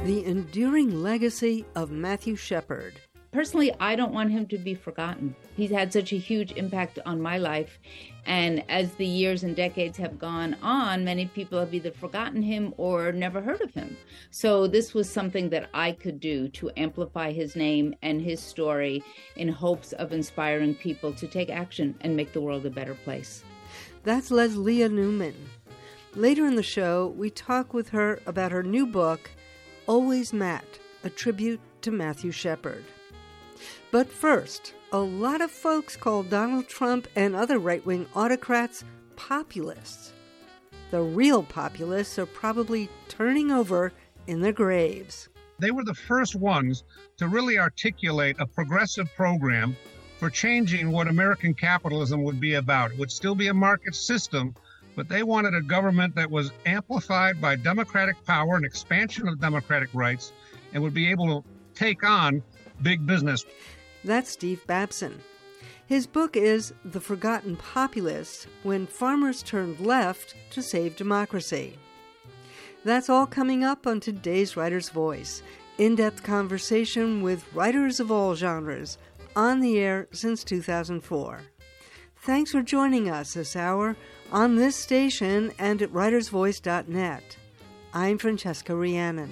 The enduring legacy of Matthew Shepard. Personally, I don't want him to be forgotten. He's had such a huge impact on my life. And as the years and decades have gone on, many people have either forgotten him or never heard of him. So this was something that I could do to amplify his name and his story in hopes of inspiring people to take action and make the world a better place. That's Leslie Newman. Later in the show, we talk with her about her new book, Always Matt, a tribute to Matthew Shepard. But first, a lot of folks call Donald Trump and other right-wing autocrats populists. The real populists are probably turning over in their graves. They were the first ones to really articulate a progressive program for changing what American capitalism would be about. It would still be a market system, but they wanted a government that was amplified by democratic power and expansion of democratic rights and would be able to take on big business. That's Steve Babson. His book is The Forgotten Populists: When Farmers Turned Left to Save Democracy. That's all coming up on today's Writer's Voice. In-depth conversation with writers of all genres, on the air since 2004. Thanks for joining us this hour on this station and at writersvoice.net. I'm Francesca Rhiannon.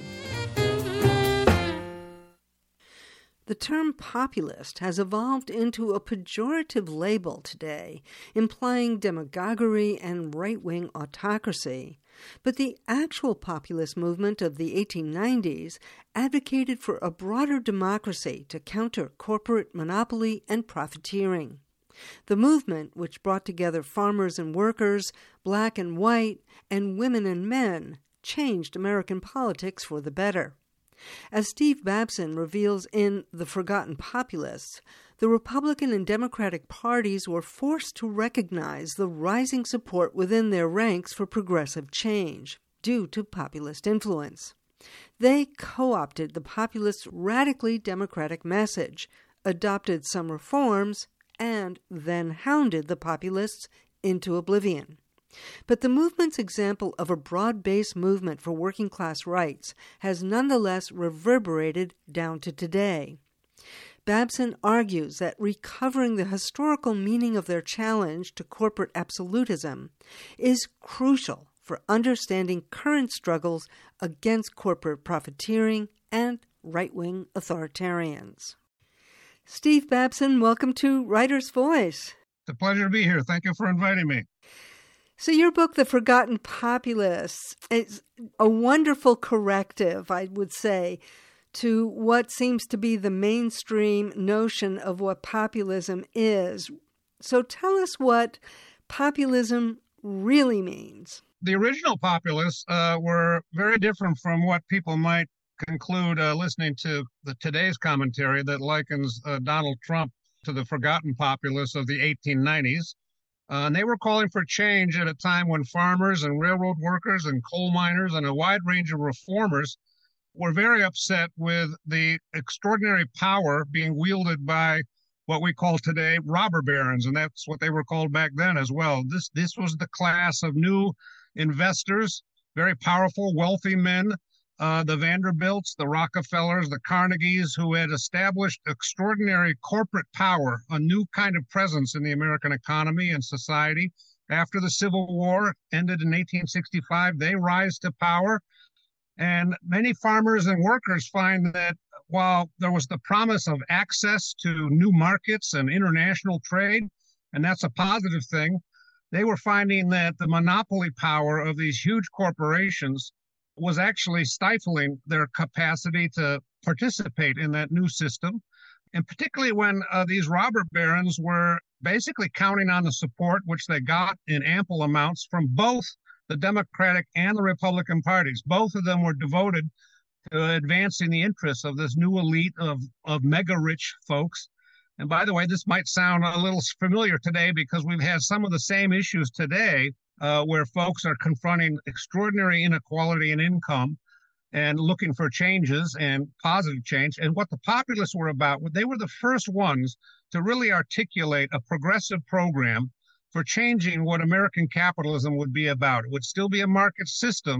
The term populist has evolved into a pejorative label today, implying demagoguery and right-wing autocracy. But the actual populist movement of the 1890s advocated for a broader democracy to counter corporate monopoly and profiteering. The movement, which brought together farmers and workers, black and white, and women and men, changed American politics for the better. As Steve Babson reveals in The Forgotten Populists, the Republican and Democratic parties were forced to recognize the rising support within their ranks for progressive change due to populist influence. They co-opted the populist radically democratic message, adopted some reforms, and then hounded the populists into oblivion. But the movement's example of a broad-based movement for working-class rights has nonetheless reverberated down to today. Babson argues that recovering the historical meaning of their challenge to corporate absolutism is crucial for understanding current struggles against corporate profiteering and right-wing authoritarians. Steve Babson, welcome to Writer's Voice. It's a pleasure to be here. Thank you for inviting me. So your book, The Forgotten Populists, is a wonderful corrective, I would say, to what seems to be the mainstream notion of what populism is. So tell us what populism really means. The original populists were very different from what people might conclude listening to today's commentary that likens Donald Trump to the forgotten populists of the 1890s. And they were calling for change at a time when farmers and railroad workers and coal miners and a wide range of reformers were very upset with the extraordinary power being wielded by what we call today robber barons, and that's what they were called back then as well. This was the class of new investors, very powerful, wealthy men, the Vanderbilts, the Rockefellers, the Carnegies, who had established extraordinary corporate power, a new kind of presence in the American economy and society. After the Civil War ended in 1865, they rise to power. And many farmers and workers find that while there was the promise of access to new markets and international trade, and that's a positive thing, they were finding that the monopoly power of these huge corporations was actually stifling their capacity to participate in that new system. And particularly when these robber barons were basically counting on the support, which they got in ample amounts from both the Democratic and the Republican parties. Both of them were devoted to advancing the interests of this new elite of mega-rich folks. And by the way, this might sound a little familiar today because we've had some of the same issues today where folks are confronting extraordinary inequality in income and looking for changes and positive change. And what the populists were about, they were the first ones to really articulate a progressive program for changing what American capitalism would be about. It would still be a market system,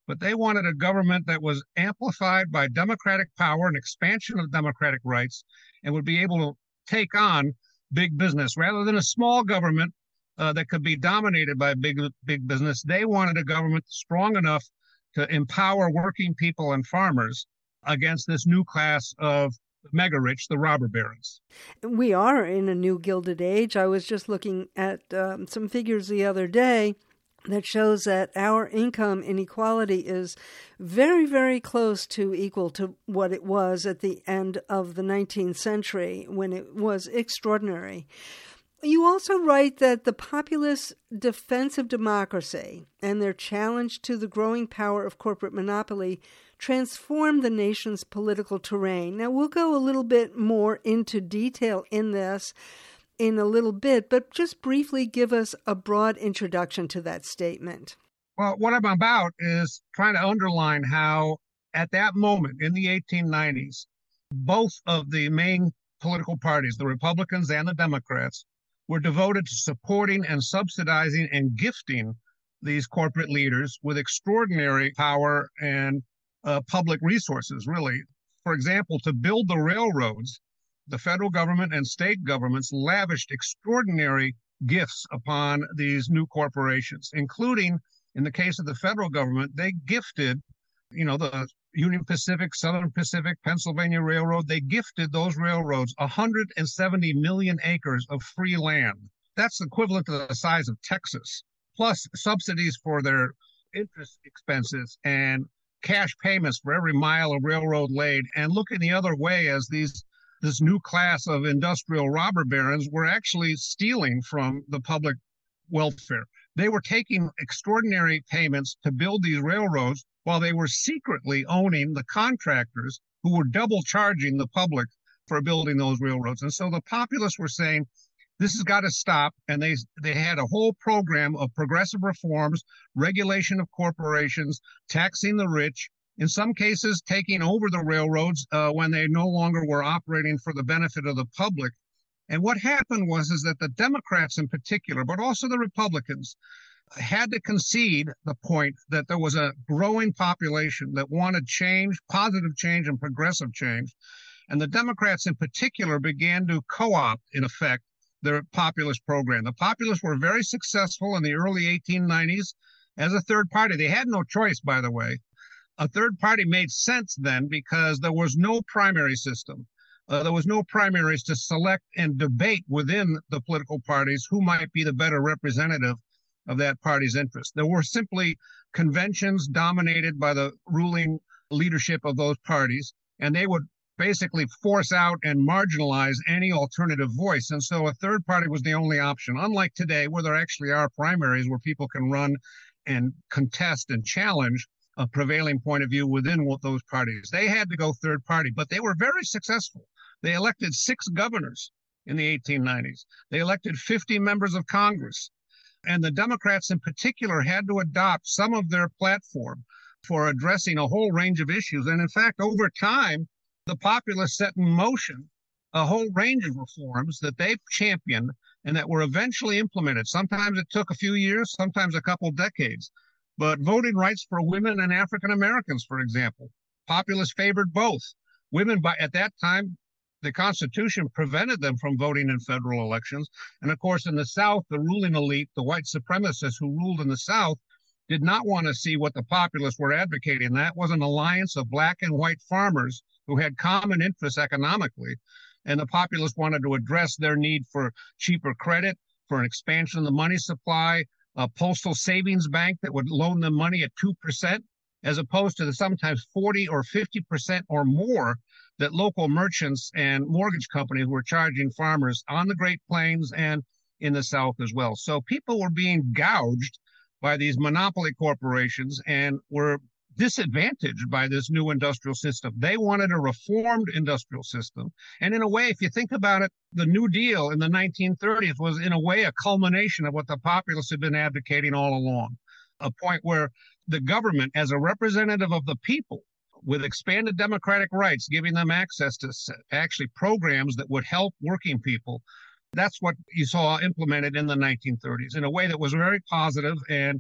but they wanted a government that was amplified by democratic power and expansion of democratic rights and would be able to take on big business rather than a small government that could be dominated by big business. They wanted a government strong enough to empower working people and farmers against this new class of mega rich, the robber barons. We are in a new Gilded Age. I was just looking at some figures the other day that shows that our income inequality is very, very close to equal to what it was at the end of the 19th century when it was extraordinary. You also write that the populist defense of democracy and their challenge to the growing power of corporate monopoly transformed the nation's political terrain. Now, we'll go a little bit more into detail in this in a little bit, but just briefly give us a broad introduction to that statement. Well, what I'm about is trying to underline how at that moment in the 1890s, both of the main political parties, the Republicans and the Democrats, were devoted to supporting and subsidizing and gifting these corporate leaders with extraordinary power and public resources, really. For example, to build the railroads, the federal government and state governments lavished extraordinary gifts upon these new corporations, including, in the case of the federal government, they gifted, the Union Pacific, Southern Pacific, Pennsylvania Railroad, they gifted those railroads 170 million acres of free land. That's equivalent to the size of Texas, plus subsidies for their interest expenses and cash payments for every mile of railroad laid. And looking the other way as this new class of industrial robber barons were actually stealing from the public welfare. They were taking extraordinary payments to build these railroads while they were secretly owning the contractors who were double charging the public for building those railroads. And so the populists were saying, this has got to stop. And they had a whole program of progressive reforms, regulation of corporations, taxing the rich, in some cases taking over the railroads when they no longer were operating for the benefit of the public. And what happened was that the Democrats in particular, but also the Republicans, had to concede the point that there was a growing population that wanted change, positive change and progressive change. And the Democrats in particular began to co-opt, in effect, their populist program. The populists were very successful in the early 1890s as a third party. They had no choice, by the way. A third party made sense then because there was no primary system. There was no primaries to select and debate within the political parties who might be the better representative of that party's interest. There were simply conventions dominated by the ruling leadership of those parties, and they would basically force out and marginalize any alternative voice. And so a third party was the only option, unlike today where there actually are primaries where people can run and contest and challenge a prevailing point of view within those parties. They had to go third party, but they were very successful. They elected 6 governors in the 1890s. They elected 50 members of Congress. And the Democrats in particular had to adopt some of their platform for addressing a whole range of issues. And in fact, over time, the populists set in motion a whole range of reforms that they championed and that were eventually implemented. Sometimes it took a few years, sometimes a couple decades. But voting rights for women and African Americans, for example, populists favored both. Women, at that time, the Constitution prevented them from voting in federal elections. And of course, in the South, the ruling elite, the white supremacists who ruled in the South, did not want to see what the populists were advocating. That was an alliance of black and white farmers who had common interests economically. And the populists wanted to address their need for cheaper credit, for an expansion of the money supply, a postal savings bank that would loan them money at 2%, as opposed to the sometimes 40 or 50% or more that local merchants and mortgage companies were charging farmers on the Great Plains and in the South as well. So people were being gouged by these monopoly corporations and were disadvantaged by this new industrial system. They wanted a reformed industrial system. And in a way, if you think about it, the New Deal in the 1930s was in a way a culmination of what the populists had been advocating all along, a point where the government, as a representative of the people, with expanded democratic rights, giving them access to actually programs that would help working people. That's what you saw implemented in the 1930s in a way that was very positive. And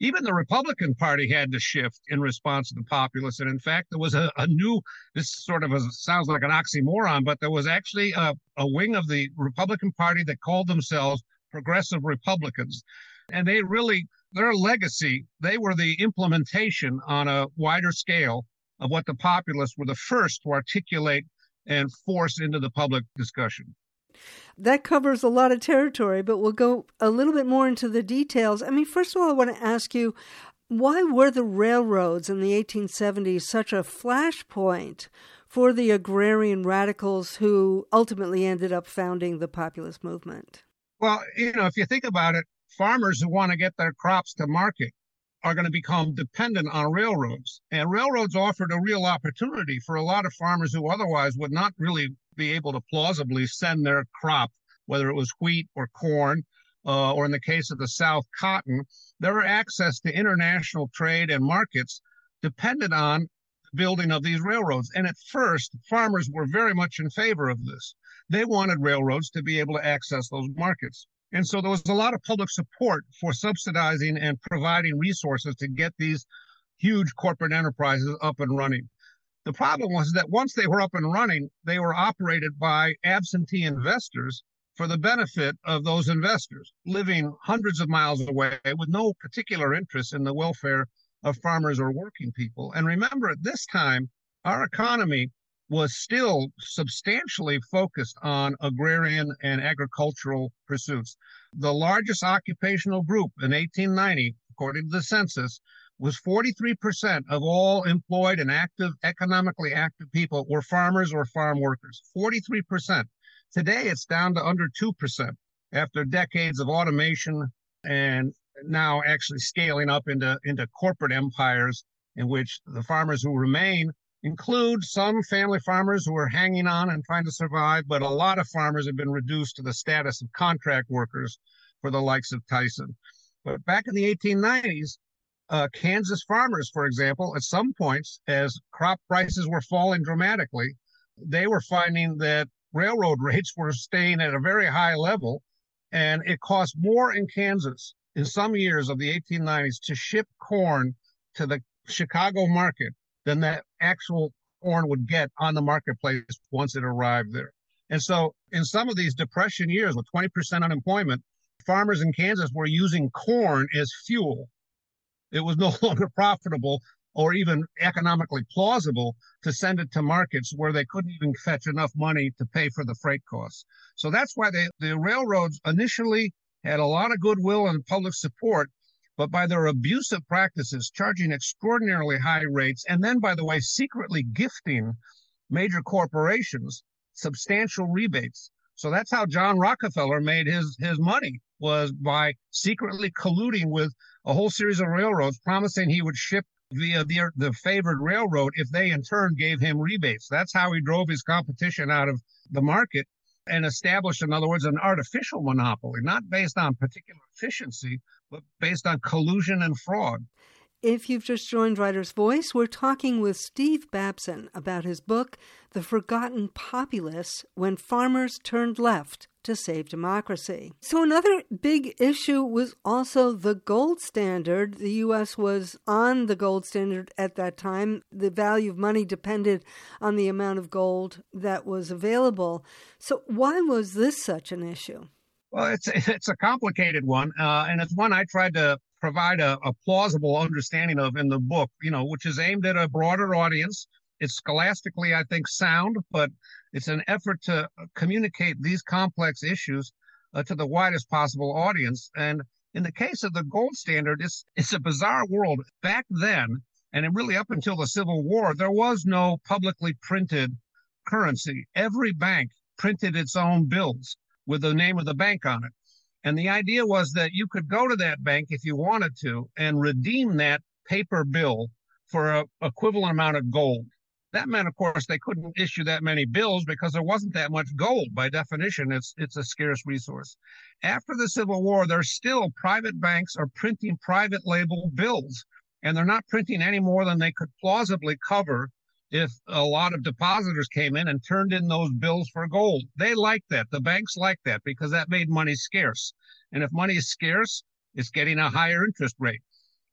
Even the Republican Party had to shift in response to the populists. And in fact, there was a new, this sort of sounds like an oxymoron, but there was actually a wing of the Republican Party that called themselves Progressive Republicans. And they really, their legacy, they were the implementation on a wider scale of what the populists were the first to articulate and force into the public discussion. That covers a lot of territory, but we'll go a little bit more into the details. I mean, first of all, I want to ask you, why were the railroads in the 1870s such a flashpoint for the agrarian radicals who ultimately ended up founding the populist movement? Well, if you think about it, farmers who want to get their crops to market are going to become dependent on railroads. And railroads offered a real opportunity for a lot of farmers who otherwise would not really be able to plausibly send their crop, whether it was wheat or corn, or in the case of the South, cotton. Their access to international trade and markets depended on the building of these railroads. And at first, farmers were very much in favor of this. They wanted railroads to be able to access those markets. And so there was a lot of public support for subsidizing and providing resources to get these huge corporate enterprises up and running. The problem was that once they were up and running, they were operated by absentee investors for the benefit of those investors, living hundreds of miles away with no particular interest in the welfare of farmers or working people. And remember, at this time, our economy was still substantially focused on agrarian and agricultural pursuits. The largest occupational group in 1890, according to the census, was 43% of all employed and economically active people were farmers or farm workers. 43%. Today, it's down to under 2% after decades of automation and now actually scaling up into corporate empires in which the farmers who remain include some family farmers who are hanging on and trying to survive, but a lot of farmers have been reduced to the status of contract workers for the likes of Tyson. But back in the 1890s, Kansas farmers, for example, at some points, as crop prices were falling dramatically, they were finding that railroad rates were staying at a very high level, and it cost more in Kansas in some years of the 1890s to ship corn to the Chicago market than that actual corn would get on the marketplace once it arrived there. And so in some of these depression years with 20% unemployment, farmers in Kansas were using corn as fuel. It was no longer profitable or even economically plausible to send it to markets where they couldn't even fetch enough money to pay for the freight costs. So that's why the railroads initially had a lot of goodwill and public support, but by their abusive practices, charging extraordinarily high rates, and then, by the way, secretly gifting major corporations substantial rebates. So that's how John Rockefeller made his money, was by secretly colluding with a whole series of railroads, promising he would ship via the favored railroad if they in turn gave him rebates. That's how he drove his competition out of the market and established, in other words, an artificial monopoly, not based on particular efficiency, but based on collusion and fraud. If you've just joined Writer's Voice, we're talking with Steve Babson about his book, The Forgotten Populists, When Farmers Turned Left to Save Democracy. So another big issue was also the gold standard. The U.S. was on the gold standard at that time. The value of money depended on the amount of gold that was available. So why was this such an issue? Well, it's a complicated one, and it's one I tried to provide a plausible understanding of in the book, which is aimed at a broader audience. It's scholastically, I think, sound, but it's an effort to communicate these complex issues to the widest possible audience. And in the case of the gold standard, it's a bizarre world. Back then, and really up until the Civil War, there was no publicly printed currency. Every bank printed its own bills with the name of the bank on it. And the idea was that you could go to that bank if you wanted to and redeem that paper bill for an equivalent amount of gold. That meant, of course, they couldn't issue that many bills because there wasn't that much gold. By definition, it's a scarce resource. After the Civil War, there's still private banks are printing private label bills, and they're not printing any more than they could plausibly cover if a lot of depositors came in and turned in those bills for gold. They like that. The banks like that because that made money scarce. And if money is scarce, it's getting a higher interest rate.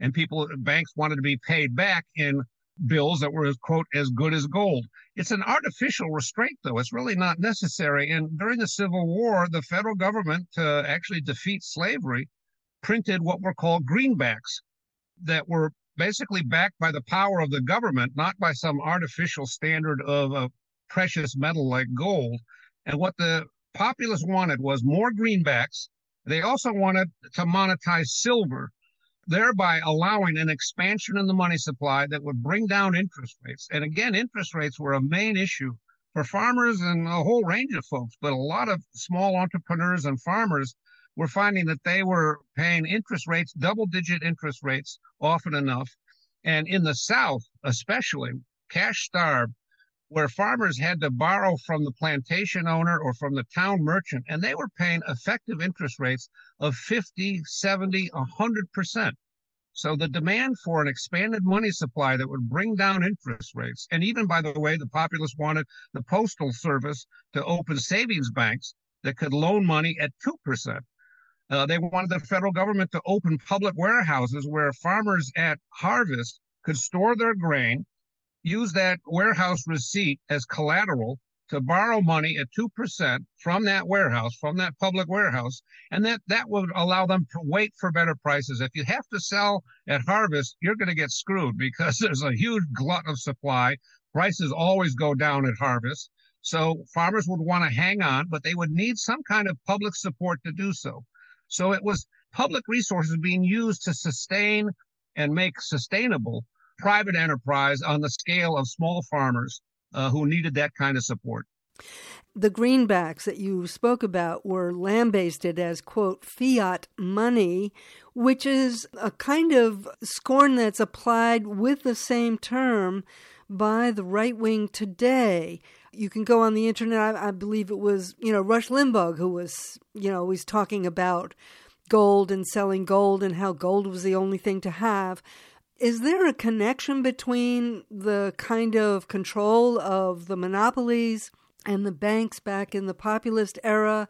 and banks wanted to be paid back in bills that were, quote, as good as gold. It's an artificial restraint, though. It's really not necessary. And during the Civil War, the federal government, to actually defeat slavery, printed what were called greenbacks that were basically backed by the power of the government, not by some artificial standard of a precious metal like gold. And what the populace wanted was more greenbacks. They also wanted to monetize silver, thereby allowing an expansion in the money supply that would bring down interest rates. And again, interest rates were a main issue for farmers and a whole range of folks, but a lot of small entrepreneurs and farmers were finding that they were paying interest rates, double-digit interest rates, often enough. And in the South, especially, cash-starved, where farmers had to borrow from the plantation owner or from the town merchant, and they were paying effective interest rates of 50, 70, 100%. So the demand for an expanded money supply that would bring down interest rates, and even, by the way, the populace wanted the Postal Service to open savings banks that could loan money at 2%. They wanted the federal government to open public warehouses where farmers at harvest could store their grain, use that warehouse receipt as collateral to borrow money at 2% from that warehouse, from that public warehouse, and that would allow them to wait for better prices. If you have to sell at harvest, you're going to get screwed because there's a huge glut of supply. Prices always go down at harvest. So farmers would want to hang on, but they would need some kind of public support to do so. So it was public resources being used to sustain and make sustainable private enterprise on the scale of small farmers who needed that kind of support. The greenbacks that you spoke about were lambasted as, quote, fiat money, which is a kind of scorn that's applied with the same term by the right wing today. You can go on the internet. I believe it was, Rush Limbaugh who was, always talking about gold and selling gold and how gold was the only thing to have. Is there a connection between the kind of control of the monopolies and the banks back in the populist era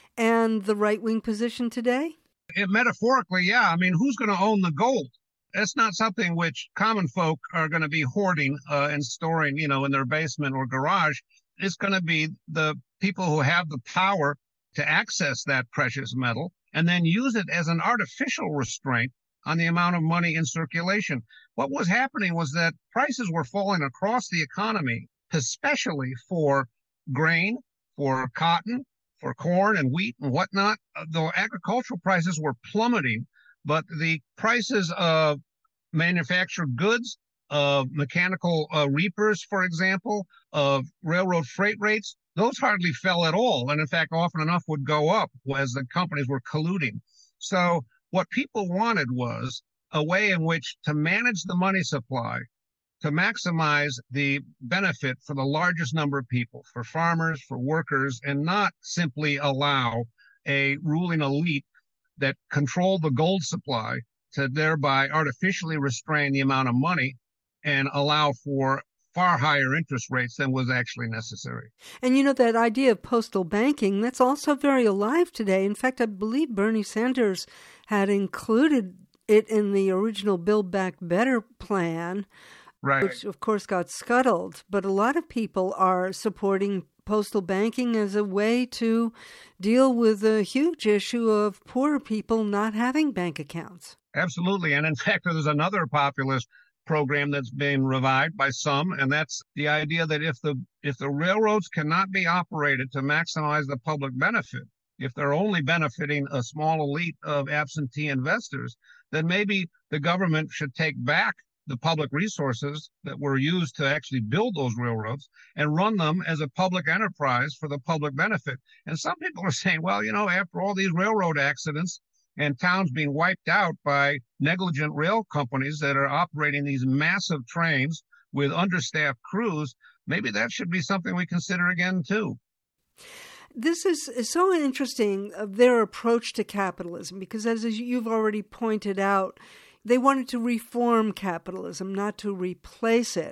and the right-wing position today? Metaphorically, yeah. I mean, who's going to own the gold? That's not something which common folk are going to be hoarding and storing, in their basement or garage. It's going to be the people who have the power to access that precious metal and then use it as an artificial restraint on the amount of money in circulation. What was happening was that prices were falling across the economy, especially for grain, for cotton, for corn and wheat and whatnot. The agricultural prices were plummeting, but the prices of manufactured goods, of mechanical reapers, for example, of railroad freight rates, those hardly fell at all. And in fact, often enough would go up as the companies were colluding. So what people wanted was a way in which to manage the money supply, to maximize the benefit for the largest number of people, for farmers, for workers, and not simply allow a ruling elite that controlled the gold supply to thereby artificially restrain the amount of money and allow for far higher interest rates than was actually necessary. And that idea of postal banking, that's also very alive today. In fact, I believe Bernie Sanders had included it in the original Build Back Better plan, right, which of course got scuttled. But a lot of people are supporting postal banking as a way to deal with the huge issue of poor people not having bank accounts. Absolutely. And in fact, there's another populist program that's being revived by some, and that's the idea that if the railroads cannot be operated to maximize the public benefit, if they're only benefiting a small elite of absentee investors, then maybe the government should take back the public resources that were used to actually build those railroads and run them as a public enterprise for the public benefit. And some people are saying, well, after all these railroad accidents and towns being wiped out by negligent rail companies that are operating these massive trains with understaffed crews, maybe that should be something we consider again, too. This is so interesting, their approach to capitalism, because as you've already pointed out, they wanted to reform capitalism, not to replace it.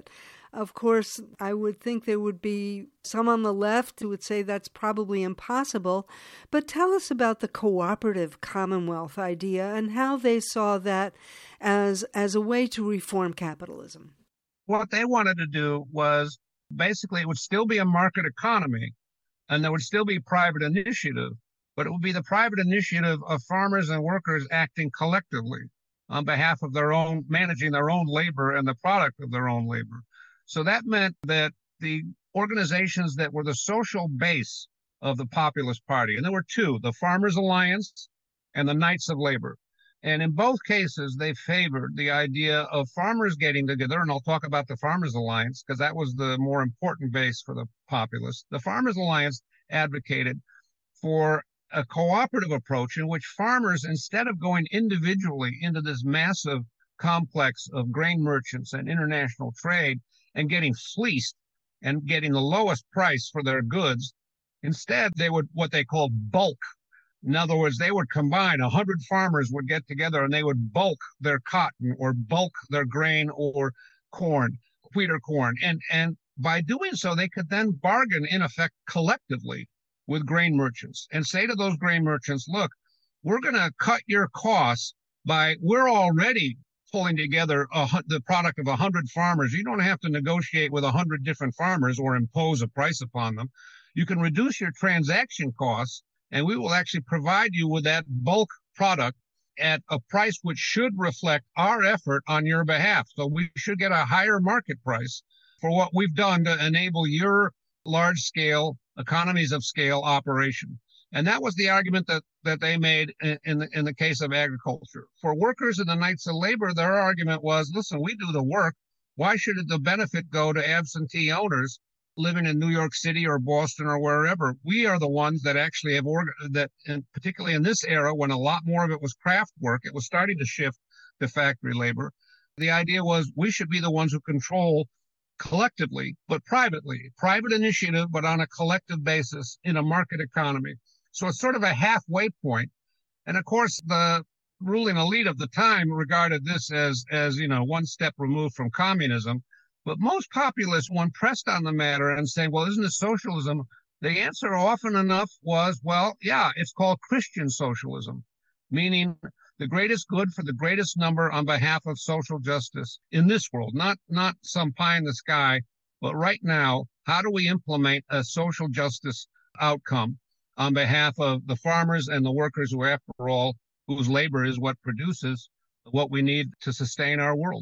Of course, I would think there would be some on the left who would say that's probably impossible. But tell us about the cooperative commonwealth idea and how they saw that as a way to reform capitalism. What they wanted to do was basically it would still be a market economy and there would still be private initiative, but it would be the private initiative of farmers and workers acting collectively on behalf of their own, managing their own labor and the product of their own labor. So that meant that the organizations that were the social base of the Populist Party, and there were two, the Farmers Alliance and the Knights of Labor. And in both cases, they favored the idea of farmers getting together, and I'll talk about the Farmers Alliance because that was the more important base for the Populists. The Farmers Alliance advocated for a cooperative approach in which farmers, instead of going individually into this massive complex of grain merchants and international trade and getting fleeced and getting the lowest price for their goods, instead they would what they called bulk. In other words, they would combine 100 farmers would get together and they would bulk their cotton or bulk their grain or corn, wheat or corn. And by doing so, they could then bargain, in effect, collectively with grain merchants and say to those grain merchants, look, we're going to cut your costs we're already pulling together the product of 100 farmers. You don't have to negotiate with 100 different farmers or impose a price upon them. You can reduce your transaction costs, and we will actually provide you with that bulk product at a price which should reflect our effort on your behalf. So we should get a higher market price for what we've done to enable your large-scale economies of scale operation. And that was the argument that they made in the case of agriculture. For workers in the Knights of Labor, their argument was, listen, we do the work. Why should the benefit go to absentee owners living in New York City or Boston or wherever? We are the ones that actually have and particularly in this era when a lot more of it was craft work, it was starting to shift to factory labor. The idea was we should be the ones who control collectively, but privately, private initiative, but on a collective basis in a market economy. So it's sort of a halfway point. And of course, the ruling elite of the time regarded this as one step removed from communism. But most populists, when pressed on the matter and saying, well, isn't it socialism? The answer often enough was, well, yeah, it's called Christian socialism, meaning the greatest good for the greatest number on behalf of social justice in this world, not some pie in the sky, but right now, how do we implement a social justice outcome on behalf of the farmers and the workers who, after all, whose labor is what produces what we need to sustain our world?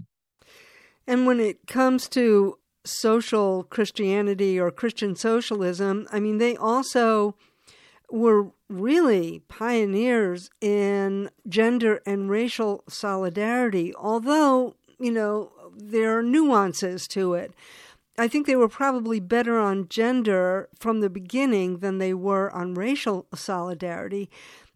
And when it comes to social Christianity or Christian socialism, I mean, they also were really pioneers in gender and racial solidarity, although, there are nuances to it. I think they were probably better on gender from the beginning than they were on racial solidarity.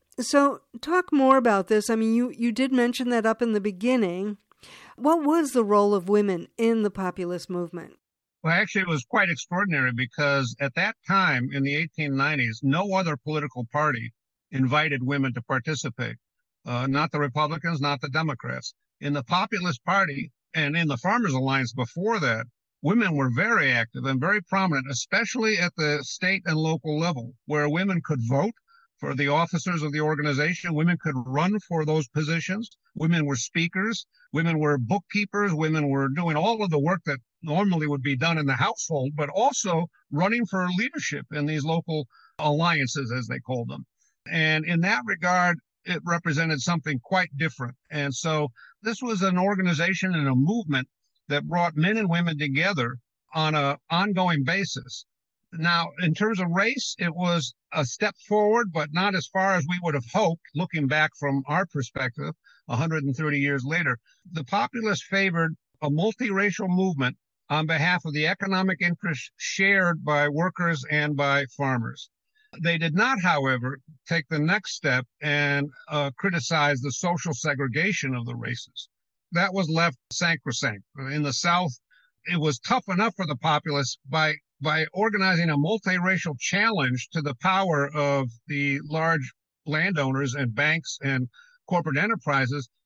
So talk more about this. I mean, you did mention that up in the beginning. What was the role of women in the populist movement? Well, actually, it was quite extraordinary because at that time in the 1890s, no other political party invited women to participate. Not the Republicans, not the Democrats. In the Populist Party and in the Farmers Alliance before that, women were very active and very prominent, especially at the state and local level, where women could vote for the officers of the organization. Women could run for those positions. Women were speakers. Women were bookkeepers. Women were doing all of the work that normally would be done in the household, but also running for leadership in these local alliances, as they called them. And in that regard, it represented something quite different. And so this was an organization and a movement that brought men and women together on an ongoing basis. Now, in terms of race, it was a step forward, but not as far as we would have hoped, looking back from our perspective 130 years later. The populists favored a multiracial movement on behalf of the economic interests shared by workers and by farmers. They did not, however, take the next step and criticize the social segregation of the races. That was left sacrosanct. In the South, it was tough enough for the populists by organizing a multiracial challenge to the power of the large landowners and banks and corporate enterprises.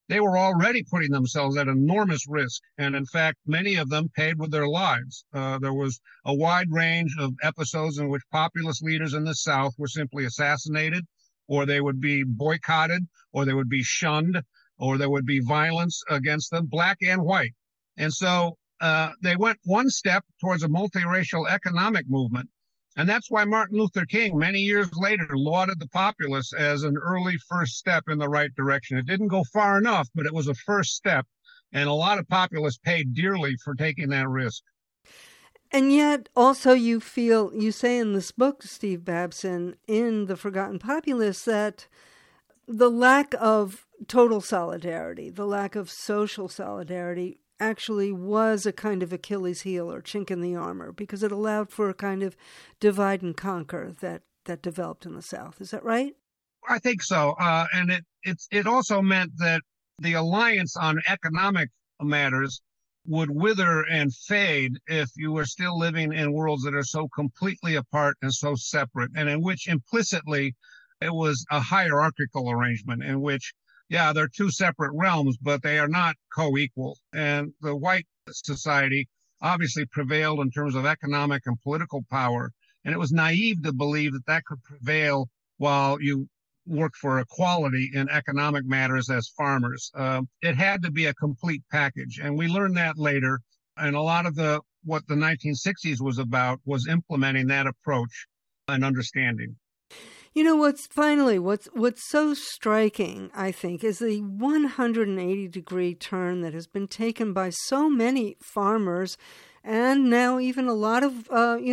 they were already putting themselves at enormous risk. And in fact, many of them paid with their lives. There was a wide range of episodes in which populist leaders in the South were simply assassinated, or they would be boycotted, or they would be shunned, or there would be violence against them, black and white. And so they went one step towards a multiracial economic movement. And that's why Martin Luther King, many years later, lauded the populists as an early first step in the right direction. It didn't go far enough, but it was a first step. And a lot of populists paid dearly for taking that risk. And yet, also, you say in this book, Steve Babson, in The Forgotten Populists, that the lack of total solidarity, the lack of social solidarity, actually was a kind of Achilles heel or chink in the armor, because it allowed for a kind of divide and conquer that developed in the South. Is that right? I think so. And it also meant that the alliance on economic matters would wither and fade if you were still living in worlds that are so completely apart and so separate, and in which implicitly it was a hierarchical arrangement in which, yeah, they're two separate realms, but they are not co-equal. And the white society obviously prevailed in terms of economic and political power. And it was naive to believe that that could prevail while you worked for equality in economic matters as farmers. It had to be a complete package. And we learned that later. And a lot of what the 1960s was about was implementing that approach and understanding. You know, what's so striking, I think, is the 180-degree turn that has been taken by so many farmers and now even a lot of,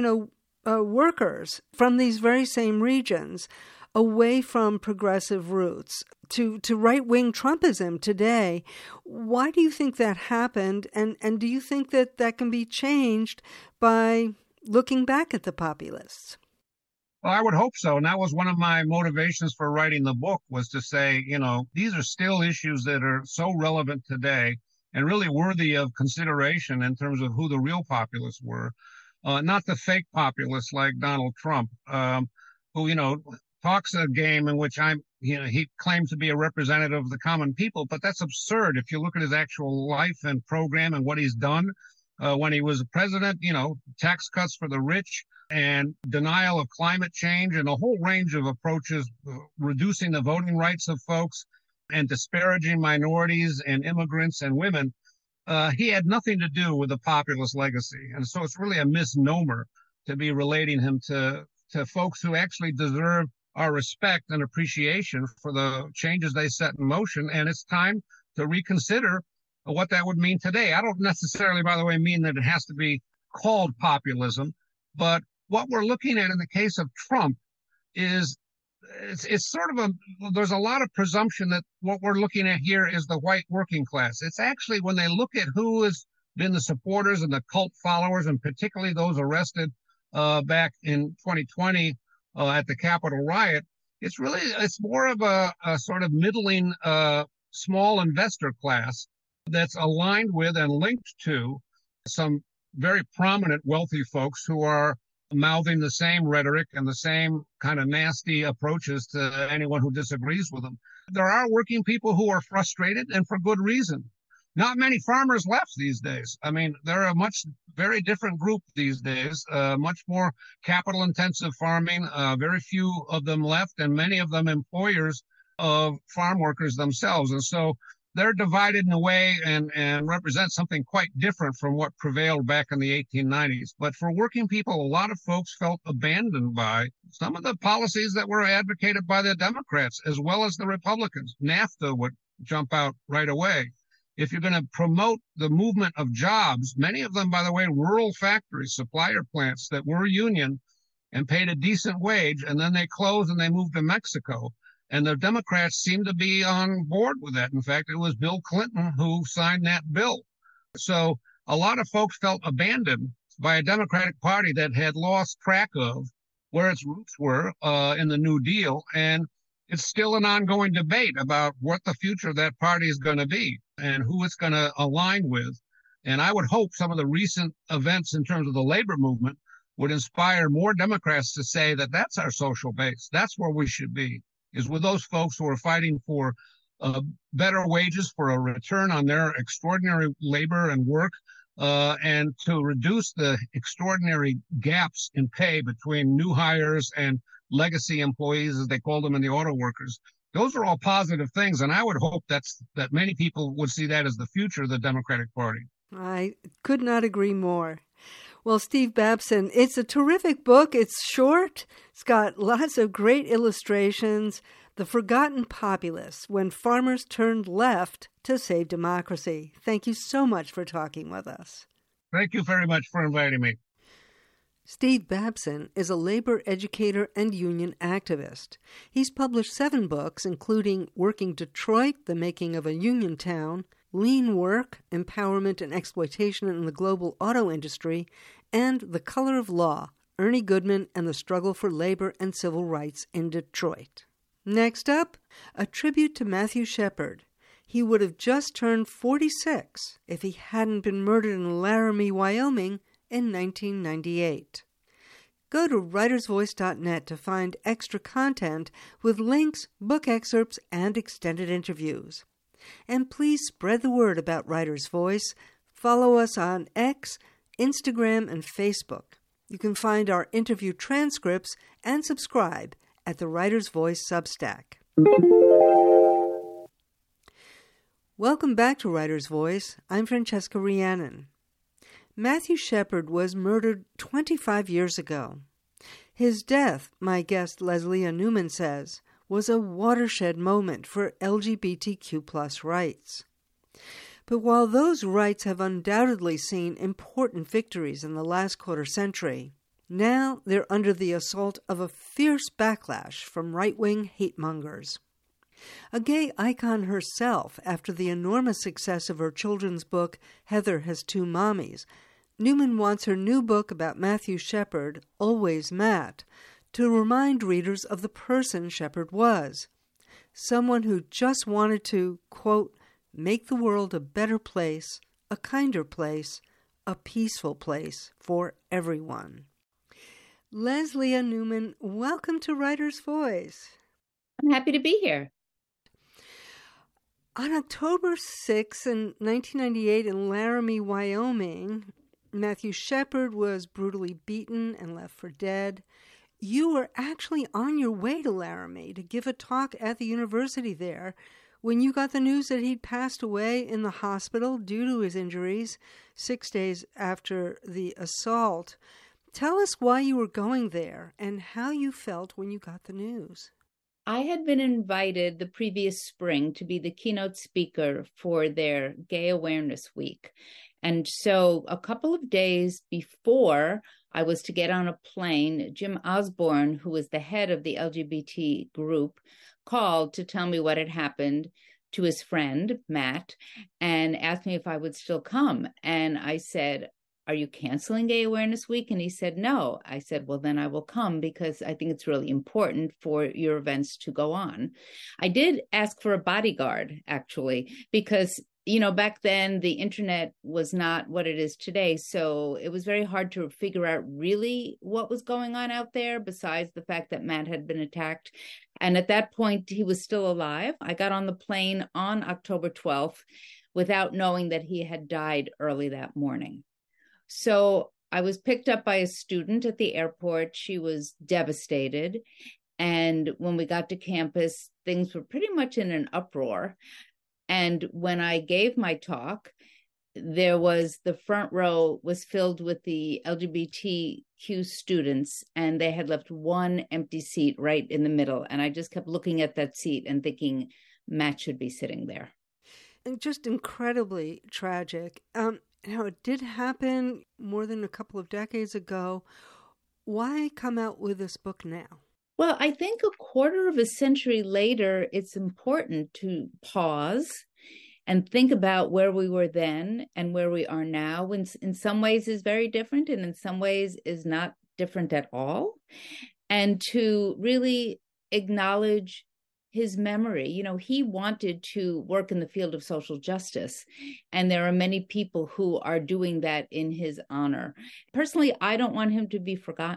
workers from these very same regions away from progressive roots to right-wing Trumpism today. Why do you think that happened? And do you think that can be changed by looking back at the populists? Well, I would hope so. And that was one of my motivations for writing the book, was to say, these are still issues that are so relevant today and really worthy of consideration in terms of who the real populists were. Not the fake populists like Donald Trump, who, talks a game in which he claims to be a representative of the common people, but that's absurd. If you look at his actual life and program and what he's done when he was president, tax cuts for the rich and denial of climate change and a whole range of approaches, reducing the voting rights of folks and disparaging minorities and immigrants and women. He had nothing to do with the populist legacy. And so it's really a misnomer to be relating him to folks who actually deserve our respect and appreciation for the changes they set in motion. And it's time to reconsider what that would mean today. I don't necessarily, by the way, mean that it has to be called populism, but what we're looking at in the case of Trump is it's sort of there's a lot of presumption that what we're looking at here is the white working class. It's actually, when they look at who has been the supporters and the cult followers, and particularly those arrested back in 2020 at the Capitol riot, it's more of a sort of middling small investor class that's aligned with and linked to some very prominent wealthy folks who are mouthing the same rhetoric and the same kind of nasty approaches to anyone who disagrees with them. There are working people who are frustrated, and for good reason. Not many farmers left these days. I mean, they're a very different group these days, much more capital-intensive farming. Very few of them left, and many of them employers of farm workers themselves. And so they're divided in a way and represent something quite different from what prevailed back in the 1890s. But for working people, a lot of folks felt abandoned by some of the policies that were advocated by the Democrats as well as the Republicans. NAFTA would jump out right away. If you're going to promote the movement of jobs, many of them, by the way, rural factories, supplier plants that were union and paid a decent wage, and then they closed and they moved to Mexico. And the Democrats seem to be on board with that. In fact, it was Bill Clinton who signed that bill. So a lot of folks felt abandoned by a Democratic Party that had lost track of where its roots were in the New Deal. And it's still an ongoing debate about what the future of that party is going to be and who it's going to align with. And I would hope some of the recent events in terms of the labor movement would inspire more Democrats to say that that's our social base. That's where we should be, is with those folks who are fighting for better wages for a return on their extraordinary labor and work, and to reduce the extraordinary gaps in pay between new hires and legacy employees, as they call them in the auto workers. Those are all positive things, and I would hope that many people would see that as the future of the Democratic Party. I could not agree more. Well, Steve Babson, it's a terrific book. It's short. It's got lots of great illustrations. The Forgotten Populists, When Farmers Turned Left to Save Democracy. Thank you so much for talking with us. Thank you very much for inviting me. Steve Babson is a labor educator and union activist. He's published 7 books, including Working Detroit, The Making of a Union Town, Lean Work, Empowerment and Exploitation in the Global Auto Industry, and The Color of Law, Ernie Goodman and the Struggle for Labor and Civil Rights in Detroit. Next up, a tribute to Matthew Shepard. He would have just turned 46 if he hadn't been murdered in Laramie, Wyoming, in 1998. Go to writersvoice.net to find extra content with links, book excerpts, and extended interviews. And please spread the word about Writer's Voice. Follow us on X, Instagram, and Facebook. You can find our interview transcripts and subscribe at the Writer's Voice Substack. Welcome back to Writer's Voice. I'm Francesca Rhiannon. Matthew Shepard was murdered 25 years ago. His death, my guest Leslia Newman says, was a watershed moment for LGBTQ+ rights. But while those rights have undoubtedly seen important victories in the last quarter century, now they're under the assault of a fierce backlash from right-wing hate-mongers. A gay icon herself after the enormous success of her children's book, Heather Has Two Mommies, Newman wants her new book about Matthew Shepard, Always Matt, to remind readers of the person Shepard was. Someone who just wanted to, quote, make the world a better place, a kinder place, a peaceful place for everyone. Leslia Newman, welcome to Writer's Voice. I'm happy to be here. On October 6, in 1998, in Laramie, Wyoming, Matthew Shepard was brutally beaten and left for dead. You were actually on your way to Laramie to give a talk at the university there when you got the news that he'd passed away in the hospital due to his injuries 6 days after the assault. Tell us why you were going there and how you felt when you got the news. I had been invited the previous spring to be the keynote speaker for their Gay Awareness Week. And so a couple of days before I was to get on a plane, Jim Osborne, who was the head of the LGBT group, called to tell me what had happened to his friend, Matt, and asked me if I would still come. And I said, are you canceling Gay Awareness Week? And he said, no. I said, well, then I will come because I think it's really important for your events to go on. I did ask for a bodyguard, actually, because, you know, back then the internet was not what it is today. So it was very hard to figure out really what was going on out there besides the fact that Matt had been attacked. And at that point, he was still alive. I got on the plane on October 12th without knowing that he had died early that morning. So I was picked up by a student at the airport. She was devastated. And when we got to campus, things were pretty much in an uproar. And when I gave my talk, there was the front row was filled with the LGBTQ students, and they had left one empty seat right in the middle. And I just kept looking at that seat and thinking Matt should be sitting there. And just incredibly tragic. Now, it did happen more than a couple of decades ago. Why come out with this book now? Well, I think a quarter of a century later, it's important to pause and think about where we were then and where we are now, which in some ways is very different and in some ways is not different at all. And to really acknowledge his memory. You know, he wanted to work in the field of social justice, and there are many people who are doing that in his honor. Personally, I don't want him to be forgotten.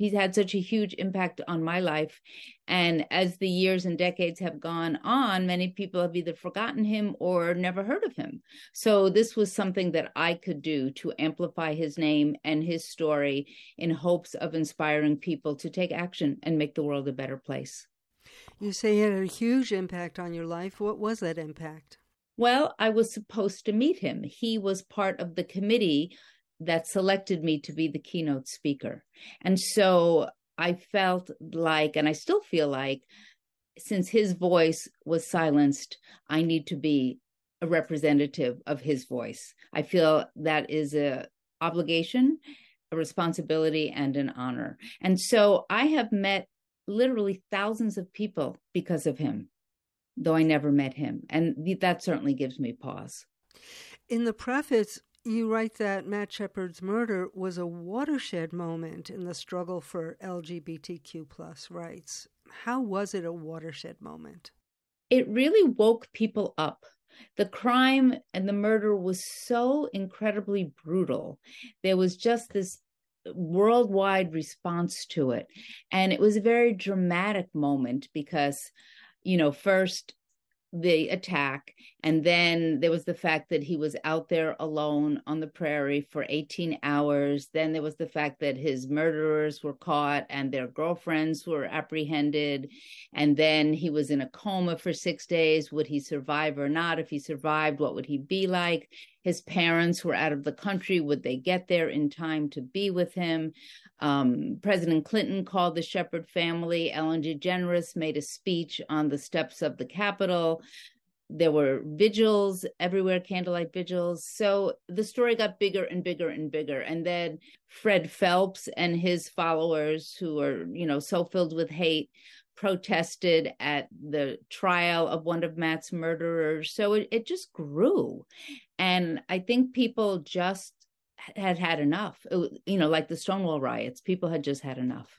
He's had such a huge impact on my life. And as the years and decades have gone on, many people have either forgotten him or never heard of him. So this was something that I could do to amplify his name and his story in hopes of inspiring people to take action and make the world a better place. You say he had a huge impact on your life. What was that impact? Well, I was supposed to meet him. He was part of the committee that selected me to be the keynote speaker. And so I felt like, and I still feel like, since his voice was silenced, I need to be a representative of his voice. I feel that is an obligation, a responsibility, and an honor. And so I have met literally thousands of people because of him, though I never met him. And that certainly gives me pause. In the preface, you write that Matt Shepard's murder was a watershed moment in the struggle for LGBTQ plus rights. How was it a watershed moment? It really woke people up. The crime and the murder was so incredibly brutal. There was just this worldwide response to it. And it was a very dramatic moment because, first the attack, and then there was the fact that he was out there alone on the prairie for 18 hours. Then there was the fact that his murderers were caught and their girlfriends were apprehended. And then he was in a coma for 6 days. Would he survive or not? If he survived, what would he be like? His parents were out of the country. Would they get there in time to be with him? President Clinton called the Shepard family. Ellen DeGeneres made a speech on the steps of the Capitol. There were vigils everywhere, candlelight vigils. So the story got bigger and bigger and bigger. And then Fred Phelps and his followers, who are, so filled with hate, protested at the trial of one of Matt's murderers. So it just grew. And I think people just had enough. Like the Stonewall riots, people had just had enough.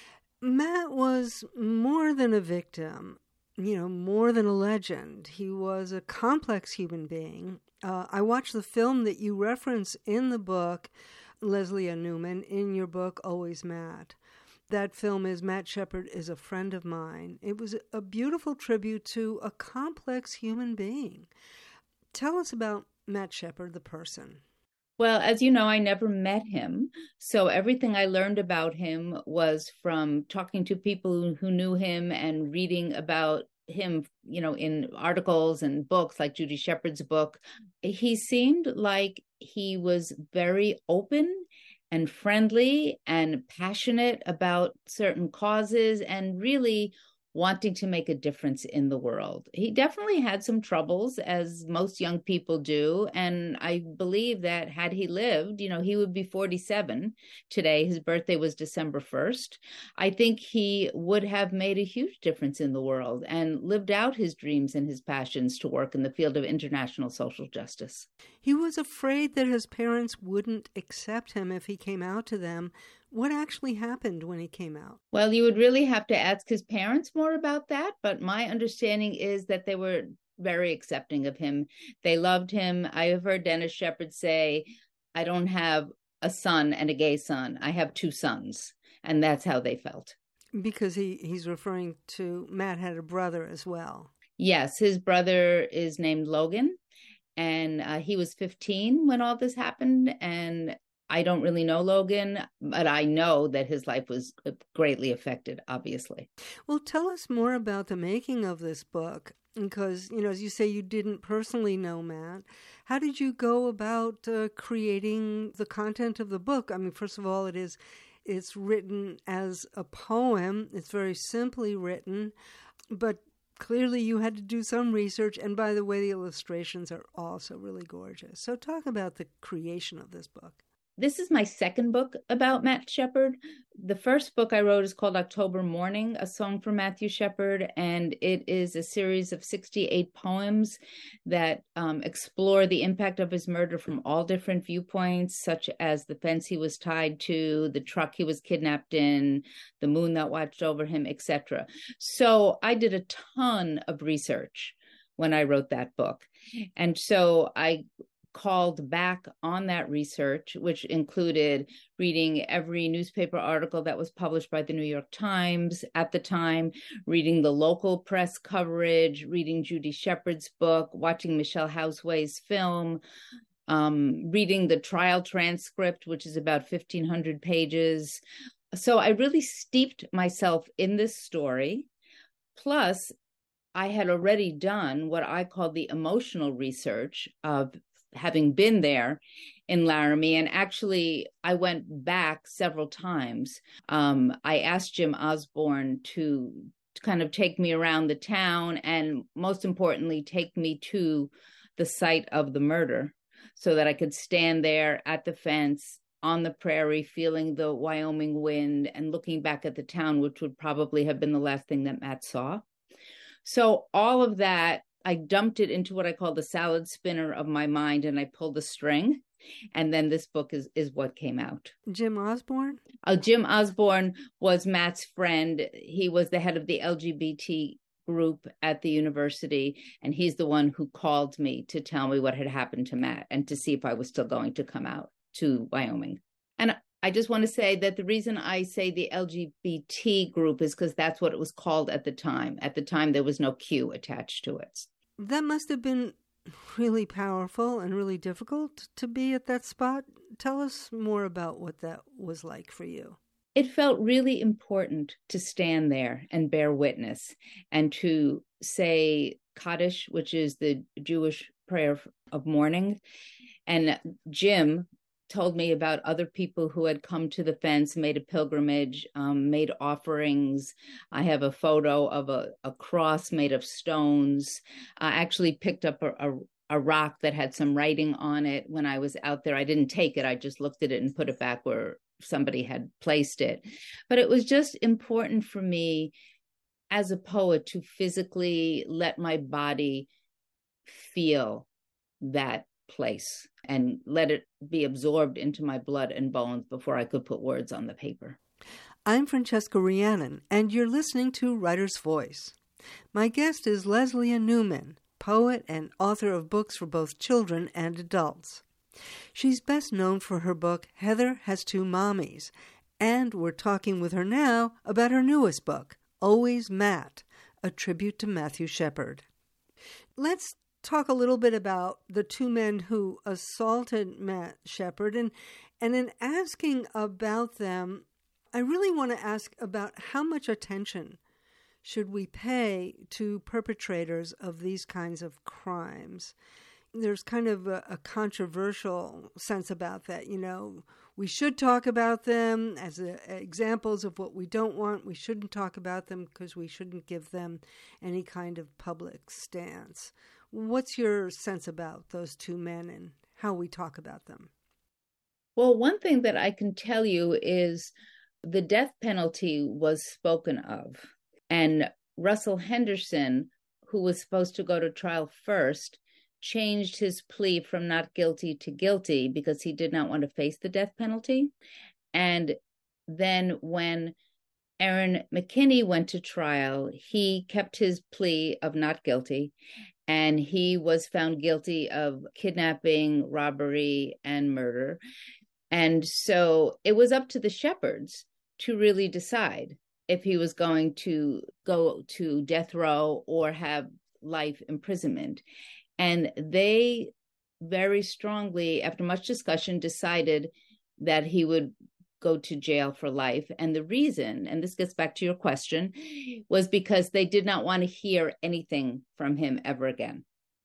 Matt was more than a victim, more than a legend. He was a complex human being. I watched the film that you reference in the book, Leslie Ann Newman, in your book, Always Matt. That film is Matt Shepard is a Friend of Mine. It was a beautiful tribute to a complex human being. Tell us about Matt Shepard, the person. Well, as you know, I never met him. So everything I learned about him was from talking to people who knew him and reading about him, in articles and books like Judy Shepard's book. He seemed like he was very open and friendly and passionate about certain causes and really wanting to make a difference in the world. He definitely had some troubles, as most young people do. And I believe that had he lived, he would be 47 today. His birthday was December 1st. I think he would have made a huge difference in the world and lived out his dreams and his passions to work in the field of international social justice. He was afraid that his parents wouldn't accept him if he came out to them. What actually happened when he came out? Well, you would really have to ask his parents more about that. But my understanding is that they were very accepting of him. They loved him. I have heard Dennis Shepard say, I don't have a son and a gay son. I have two sons. And that's how they felt. Because he's referring to Matt had a brother as well. Yes, his brother is named Logan. And he was 15 when all this happened. And I don't really know Logan, but I know that his life was greatly affected, obviously. Well, tell us more about the making of this book, because, as you say, you didn't personally know Matt. How did you go about creating the content of the book? I mean, first of all, it's written as a poem. It's very simply written, but clearly you had to do some research. And by the way, the illustrations are also really gorgeous. So talk about the creation of this book. This is my second book about Matt Shepard. The first book I wrote is called October Morning, a song for Matthew Shepard, and it is a series of 68 poems that explore the impact of his murder from all different viewpoints, such as the fence he was tied to, the truck he was kidnapped in, the moon that watched over him, etc. So I did a ton of research when I wrote that book. And so I called back on that research, which included reading every newspaper article that was published by the New York Times at the time, reading the local press coverage, reading Judy Shepard's book, watching Michelle Houseway's film, reading the trial transcript, which is about 1,500 pages. So I really steeped myself in this story. Plus, I had already done what I call the emotional research of having been there in Laramie. And actually, I went back several times. I asked Jim Osborne to kind of take me around the town and, most importantly, take me to the site of the murder so that I could stand there at the fence on the prairie, feeling the Wyoming wind and looking back at the town, which would probably have been the last thing that Matt saw. So all of that, I dumped it into what I call the salad spinner of my mind, and I pulled the string. And then this book is what came out. Jim Osborne? Jim Osborne was Matt's friend. He was the head of the LGBT group at the university, and he's the one who called me to tell me what had happened to Matt and to see if I was still going to come out to Wyoming. And I just want to say that the reason I say the LGBT group is because that's what it was called at the time. At the time, there was no Q attached to it. That must have been really powerful and really difficult to be at that spot. Tell us more about what that was like for you. It felt really important to stand there and bear witness and to say Kaddish, which is the Jewish prayer of mourning. And Jim told me about other people who had come to the fence, made a pilgrimage, made offerings. I have a photo of a cross made of stones. I actually picked up a rock that had some writing on it when I was out there. I didn't take it. I just looked at it and put it back where somebody had placed it. But it was just important for me as a poet to physically let my body feel that place and let it be absorbed into my blood and bones before I could put words on the paper. I'm Francesca Rhiannon, and you're listening to Writer's Voice. My guest is Leslia Newman, poet and author of books for both children and adults. She's best known for her book, Heather Has Two Mommies, and we're talking with her now about her newest book, Always Matt, a tribute to Matthew Shepard. Let's talk a little bit about the two men who assaulted Matt Shepard, and in asking about them, I really want to ask about how much attention should we pay to perpetrators of these kinds of crimes. There's kind of a controversial sense about that. You know, we should talk about them as examples of what we don't want. We shouldn't talk about them because we shouldn't give them any kind of public stance. What's your sense about those two men and how we talk about them? Well, one thing that I can tell you is the death penalty was spoken of. And Russell Henderson, who was supposed to go to trial first, changed his plea from not guilty to guilty because he did not want to face the death penalty. And then when Aaron McKinney went to trial, he kept his plea of not guilty, and he was found guilty of kidnapping, robbery, and murder. And so it was up to the Shepards to really decide if he was going to go to death row or have life imprisonment. And they very strongly, after much discussion, decided that he would go to jail for life. And the reason, and this gets back to your question, was because they did not want to hear anything from him ever again.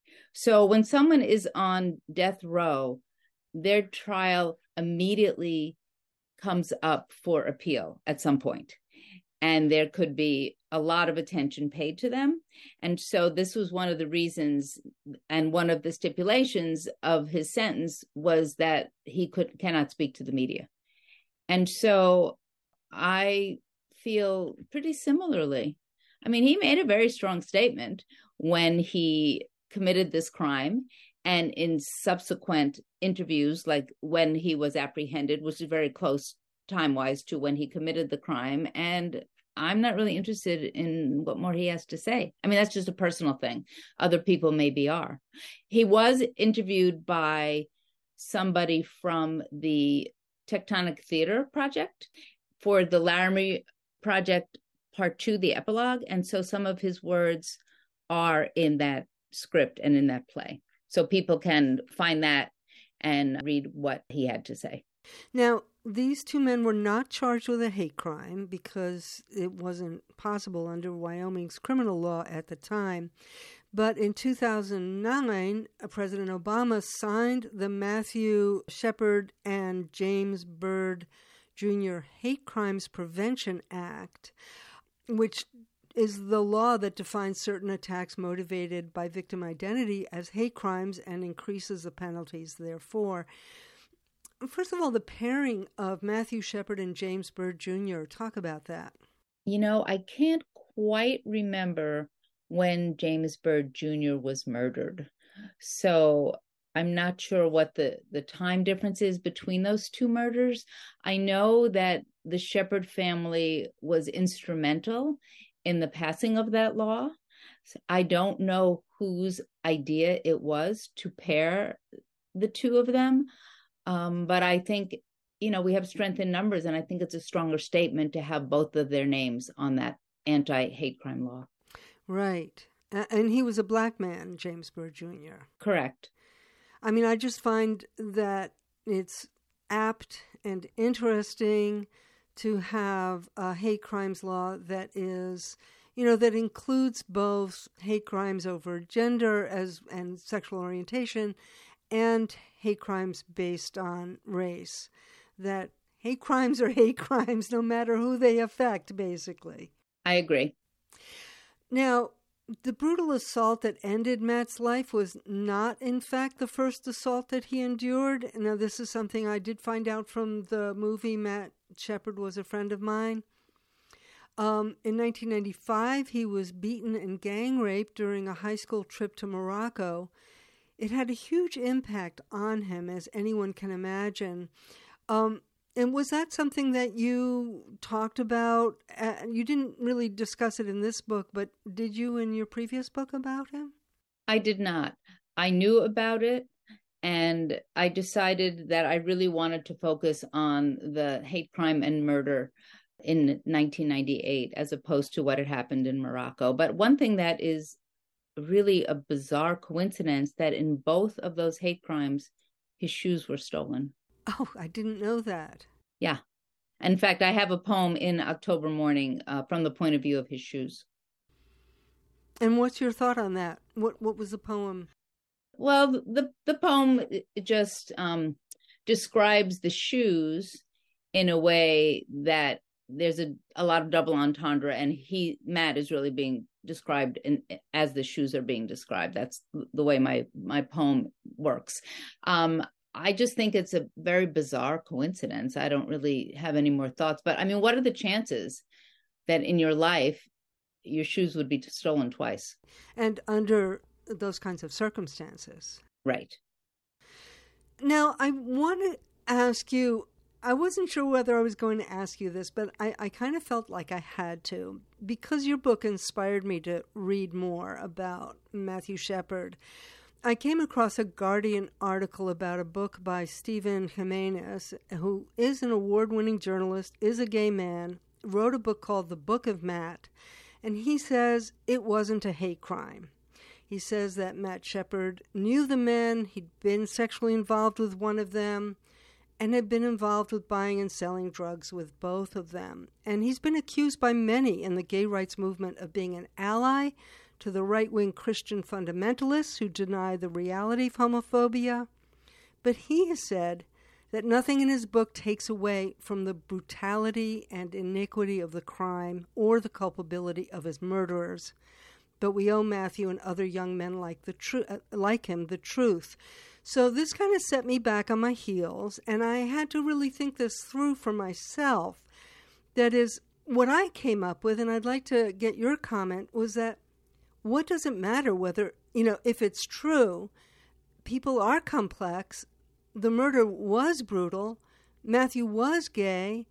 So when someone is on death row, their trial immediately comes up for appeal at some point. And there could be a lot of attention paid to them. And so this was one of the reasons, and one of the stipulations of his sentence was that he cannot speak to the media. And so I feel pretty similarly. I mean, he made a very strong statement when he committed this crime, and in subsequent interviews, like when he was apprehended, which is very close time-wise to when he committed the crime. And I'm not really interested in what more he has to say. I mean, that's just a personal thing. Other people maybe are. He was interviewed by somebody from the Tectonic Theater Project for the Laramie Project Part 2, the epilogue. And so some of his words are in that script and in that play. So people can find that and read what he had to say. Now, these two men were not charged with a hate crime because it wasn't possible under Wyoming's criminal law at the time. But in 2009, President Obama signed the Matthew Shepard and James Byrd Jr. Hate Crimes Prevention Act, which is the law that defines certain attacks motivated by victim identity as hate crimes and increases the penalties therefore. First of all, the pairing of Matthew Shepard and James Byrd Jr., talk about that. You know, I can't quite remember when James Byrd Jr. was murdered. So I'm not sure what the time difference is between those two murders. I know that the Shepard family was instrumental in the passing of that law. I don't know whose idea it was to pair the two of them. But I think, we have strength in numbers, and I think it's a stronger statement to have both of their names on that anti-hate crime law. Right. And he was a black man, James Byrd Jr. Correct. I mean, I just find that it's apt and interesting to have a hate crimes law that is, that includes both hate crimes over gender and sexual orientation and hate crimes based on race. That hate crimes are hate crimes no matter who they affect, basically. I agree. Now, the brutal assault that ended Matt's life was not, in fact, the first assault that he endured. Now, this is something I did find out from the movie. Matt Shepard was a friend of mine. In 1995, he was beaten and gang raped during a high school trip to Morocco. It had a huge impact on him, as anyone can imagine. And was that something that you talked about? You didn't really discuss it in this book, but did you in your previous book about him? I did not. I knew about it, and I decided that I really wanted to focus on the hate crime and murder in 1998 as opposed to what had happened in Morocco. But one thing that is really a bizarre coincidence that in both of those hate crimes, his shoes were stolen. Oh, I didn't know that. Yeah. In fact, I have a poem in October Morning from the point of view of his shoes. And what's your thought on that? What was the poem? Well, the poem just describes the shoes in a way that there's a lot of double entendre, and Matt is really being described as the shoes are being described. That's the way my poem works. I just think it's a very bizarre coincidence. I don't really have any more thoughts. But I mean, what are the chances that in your life your shoes would be stolen twice? And under those kinds of circumstances. Right. Now, I want to ask you, I wasn't sure whether I was going to ask you this, but I kind of felt like I had to, because your book inspired me to read more about Matthew Shepard. I came across a Guardian article about a book by Stephen Jimenez, who is an award-winning journalist, is a gay man, wrote a book called The Book of Matt, and he says it wasn't a hate crime. He says that Matt Shepard knew the men, he'd been sexually involved with one of them, and had been involved with buying and selling drugs with both of them. And he's been accused by many in the gay rights movement of being an ally to the right-wing Christian fundamentalists who deny the reality of homophobia. But he has said that nothing in his book takes away from the brutality and iniquity of the crime or the culpability of his murderers. But we owe Matthew and other young men like him the truth. So this kind of set me back on my heels, and I had to really think this through for myself. That is, what I came up with, and I'd like to get your comment, was that what does it matter whether, if it's true, people are complex, the murder was brutal, Matthew was gay,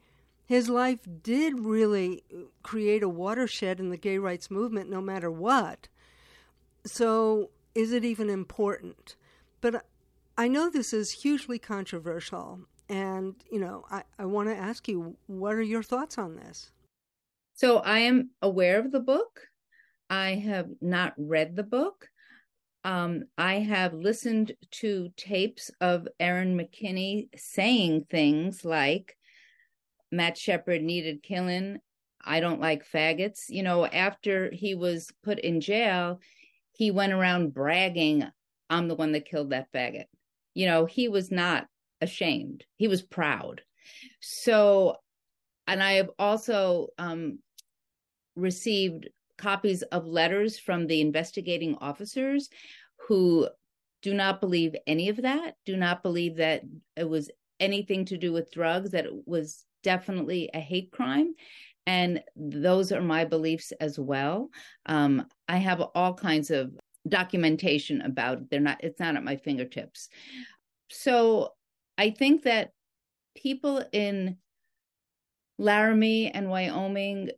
his life did really create a watershed in the gay rights movement, no matter what. So is it even important? But I know this is hugely controversial. And, I want to ask you, what are your thoughts on this? So I am aware of the book. I have not read the book. I have listened to tapes of Erin McKinney saying things like, Matt Shepard needed killing. I don't like faggots. After he was put in jail, he went around bragging, I'm the one that killed that faggot. He was not ashamed. He was proud. So, and I have also received copies of letters from the investigating officers who do not believe any of that, do not believe that it was anything to do with drugs, that it was definitely a hate crime. And those are my beliefs as well. I have all kinds of documentation about it. It's not at my fingertips. So I think that people in Laramie and Wyoming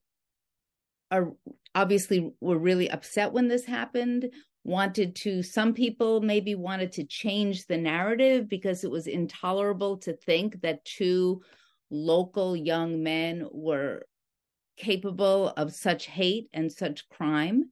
were really upset when this happened, some people maybe wanted to change the narrative because it was intolerable to think that two local young men were capable of such hate and such crime.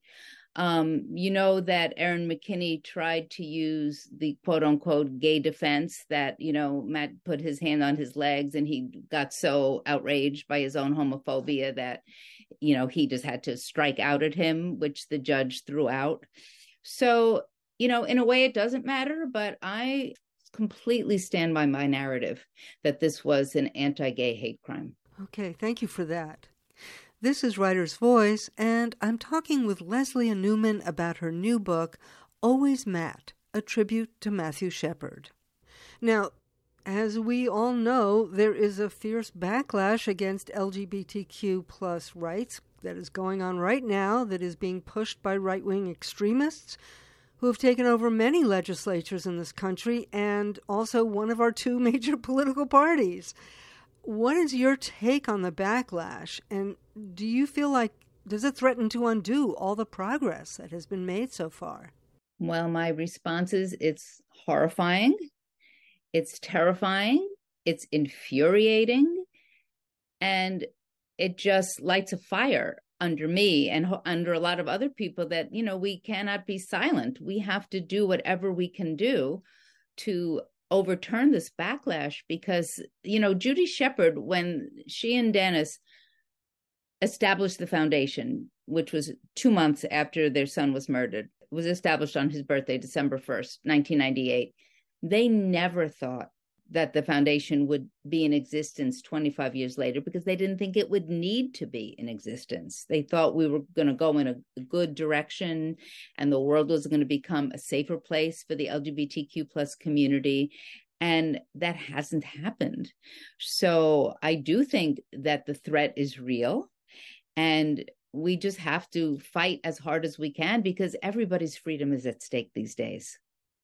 That Erin McKinney tried to use the quote unquote gay defense that, Matt put his hand on his legs and he got so outraged by his own homophobia that, he just had to strike out at him, which the judge threw out. So, in a way it doesn't matter, but I completely stand by my narrative that this was an anti-gay hate crime. Okay, thank you for that. This is Writer's Voice, and I'm talking with Leslie Newman about her new book, Always Matt, a tribute to Matthew Shepard. Now, as we all know, there is a fierce backlash against LGBTQ plus rights that is going on right now, that is being pushed by right-wing extremists who have taken over many legislatures in this country and also one of our two major political parties. What is your take on the backlash? And do you feel like, does it threaten to undo all the progress that has been made so far? Well, my response is it's horrifying. It's terrifying. It's infuriating. And it just lights a fire under me and under a lot of other people that, we cannot be silent. We have to do whatever we can do to overturn this backlash because, Judy Shepard, when she and Dennis established the foundation, which was 2 months after their son was murdered, was established on his birthday, December 1st, 1998. They never thought that the foundation would be in existence 25 years later because they didn't think it would need to be in existence. They thought we were going to go in a good direction and the world was going to become a safer place for the LGBTQ plus community. And that hasn't happened. So I do think that the threat is real and we just have to fight as hard as we can because everybody's freedom is at stake these days.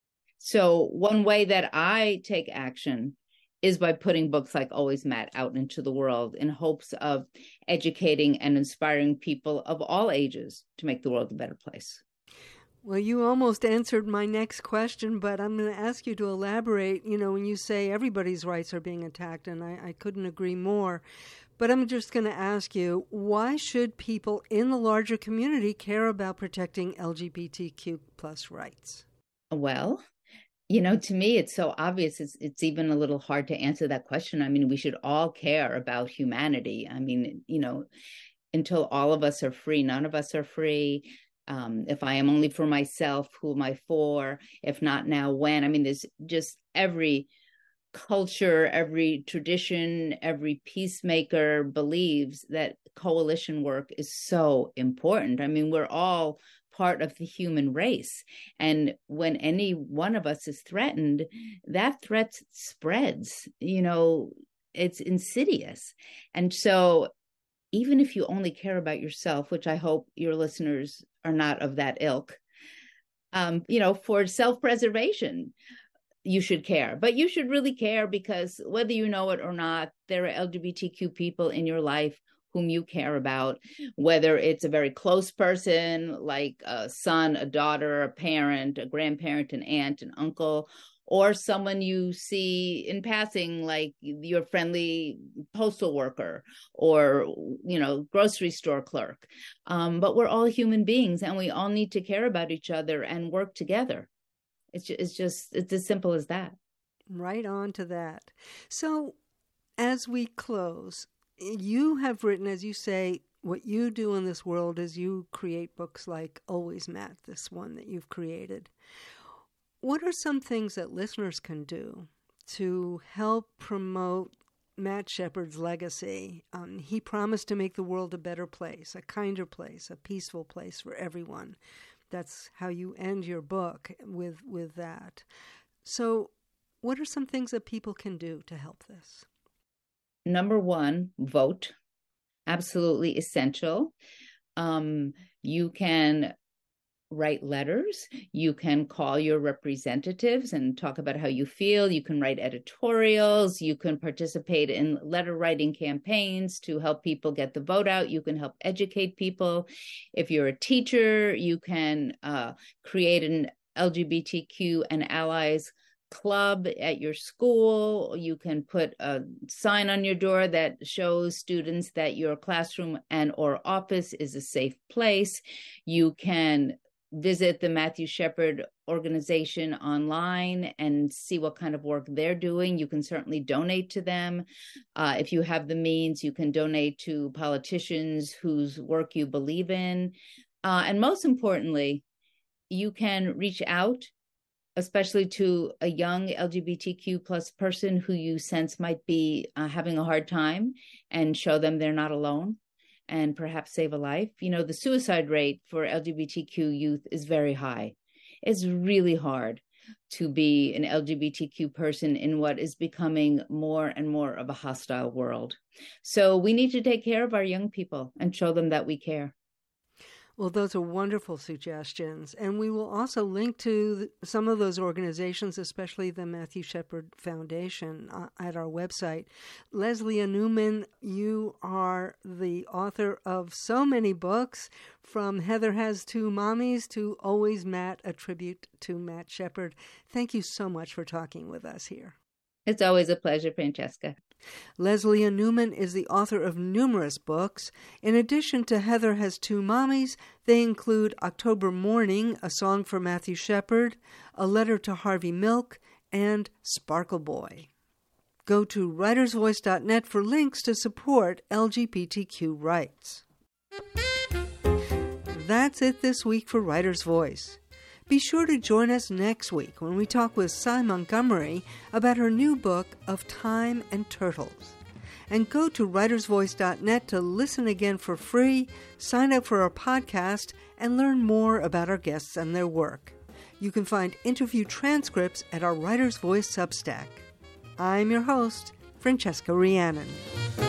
So one way that I take action is by putting books like Always Matt out into the world in hopes of educating and inspiring people of all ages to make the world a better place. Well, you almost answered my next question, but I'm going to ask you to elaborate, when you say everybody's rights are being attacked, and I couldn't agree more. But I'm just going to ask you, why should people in the larger community care about protecting LGBTQ plus rights? Well, to me, it's so obvious. It's even a little hard to answer that question. I mean, we should all care about humanity. I mean, until all of us are free, none of us are free. If I am only for myself, who am I for? If not now, when? I mean, there's just every culture, every tradition, every peacemaker believes that coalition work is so important. I mean, we're all part of the human race. And when any one of us is threatened, that threat spreads, it's insidious. And so even if you only care about yourself, which I hope your listeners are not of that ilk, for self-preservation, you should care. But you should really care, because whether you know it or not, there are LGBTQ people in your life whom you care about, whether it's a very close person like a son, a daughter, a parent, a grandparent, an aunt, an uncle, or someone you see in passing, like your friendly postal worker or, grocery store clerk. But we're all human beings, and we all need to care about each other and work together. It's as simple as that. Right on to that. So as we close, you have written, as you say, what you do in this world is you create books like Always Matt, this one that you've created. What are some things that listeners can do to help promote Matt Shepard's legacy? He promised to make the world a better place, a kinder place, a peaceful place for everyone. That's how you end your book, with that. So what are some things that people can do to help this? Number one, vote. Absolutely essential. You can write letters. You can call your representatives and talk about how you feel. You can write editorials. You can participate in letter writing campaigns to help people get the vote out. You can help educate people. If you're a teacher, you can create an LGBTQ and allies club at your school. You can put a sign on your door that shows students that your classroom and or office is a safe place. You can visit the Matthew Shepard organization online and see what kind of work they're doing. You can certainly donate to them. If you have the means, you can donate to politicians whose work you believe in. And most importantly, you can reach out, especially to a young LGBTQ plus person who you sense might be having a hard time, and show them they're not alone and perhaps save a life. The suicide rate for LGBTQ youth is very high. It's really hard to be an LGBTQ person in what is becoming more and more of a hostile world. So we need to take care of our young people and show them that we care. Well, those are wonderful suggestions. And we will also link to some of those organizations, especially the Matthew Shepard Foundation, at our website. Leslia Newman, you are the author of so many books, from Heather Has Two Mommies to Always Matt, a tribute to Matt Shepard. Thank you so much for talking with us here. It's always a pleasure, Francesca. Leslia Newman is the author of numerous books. In addition to Heather Has Two Mommies, they include October Morning, a song for Matthew Shepard, A Letter to Harvey Milk, and Sparkle Boy. Go to writersvoice.net for links to support LGBTQ rights. That's it this week for Writer's Voice. Be sure to join us next week when we talk with Cy Montgomery about her new book of Time and Turtles. And go to writersvoice.net to listen again for free, sign up for our podcast, and learn more about our guests and their work. You can find interview transcripts at our Writer's Voice Substack. I'm your host, Francesca Rhiannon.